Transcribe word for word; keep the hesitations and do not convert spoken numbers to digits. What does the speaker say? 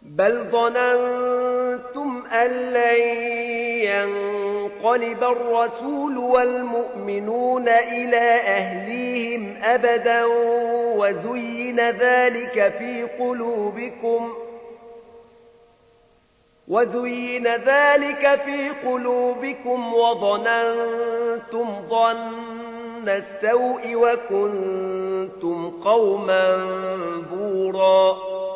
بل ظننتم أن لن ينقلب الرسول والمؤمنون إلى أهليهم أبدا وزين ذلك في قلوبكم وزين ذلك في قلوبكم وظننتم ظن السوء وكنتم قوما بورا